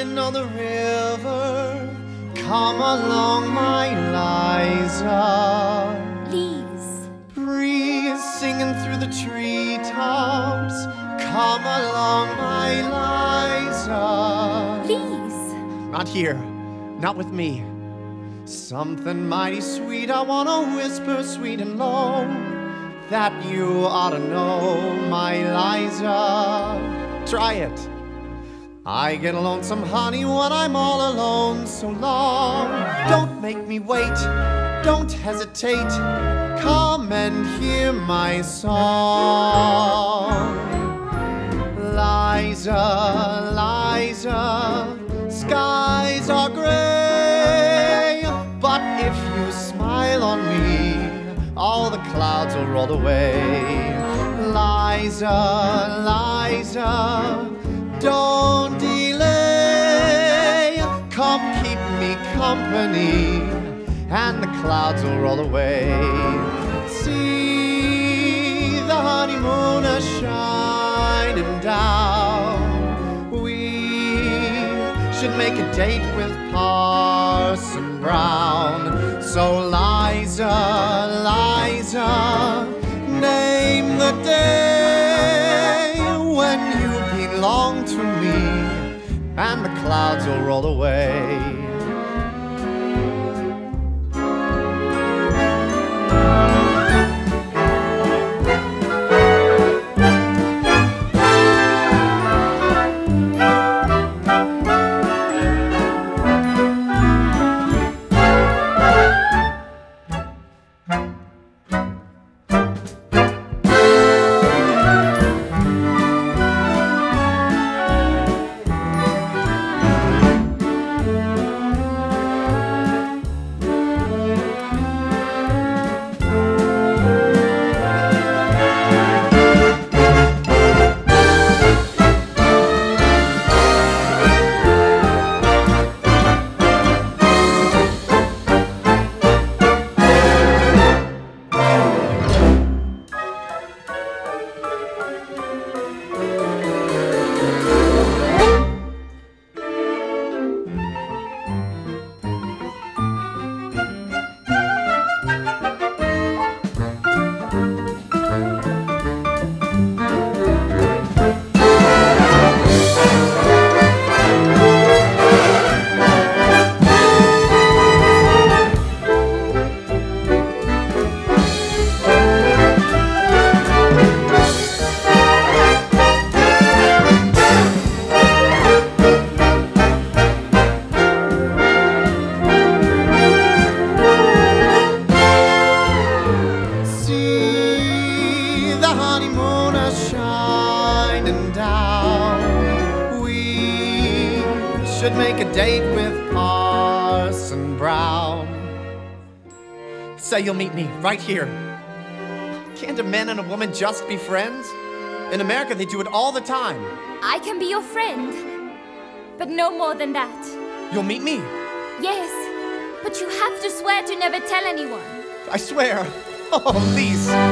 riding on the river. Come along, my Liza. Please. Breeze singing through the treetops. Come along, my Liza. Please. Not here, not with me. Something mighty sweet I wanna whisper sweet and low, that you ought to know, my Liza. Try it. I get lonesome, honey, when I'm all alone so long. Don't make me wait, don't hesitate. Come and hear my song. Liza, Liza, skies are gray, but if you smile on me, all the clouds will roll away. Liza, Liza, don't delay. Come keep me company, and the clouds will roll away. See the honeymoon a shining down. We should make a date with Parson Brown. So Liza, Liza, name the day when you belong to me, and the clouds will roll away. Should make a date with Parson Brown. Say you'll meet me right here. Can't a man and a woman just be friends? In America, they do it all the time. I can be your friend, but no more than that. You'll meet me? Yes, but you have to swear to never tell anyone. I swear. Oh, please.